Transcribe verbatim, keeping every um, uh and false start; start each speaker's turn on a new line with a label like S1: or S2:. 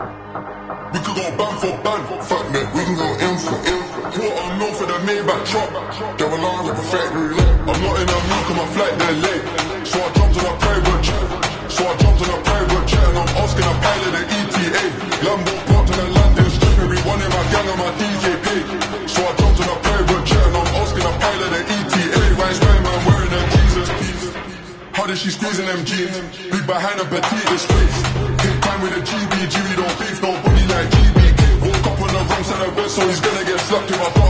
S1: We could go band for band, fuck me, we can go in for in. What I know for the Maybach truck, they're aligned with the factory. I'm not in a mood 'cause my flight they're late. So I jumped on a private jet, so I jumped on a private jet and I'm asking a pilot the E T A. Lambo parked on the landing strip, every one in my gang on my D J pay. So I jumped on a private jet and I'm asking a pilot the E T A. Why is my man wearing a Jesus piece? How did she squeezing them jeans? Big behind a petite disgrace. Hit time with a G B G, we don't beef nobody like G B K. Woke up on the wrong side of bed, so he's gonna get slapped in my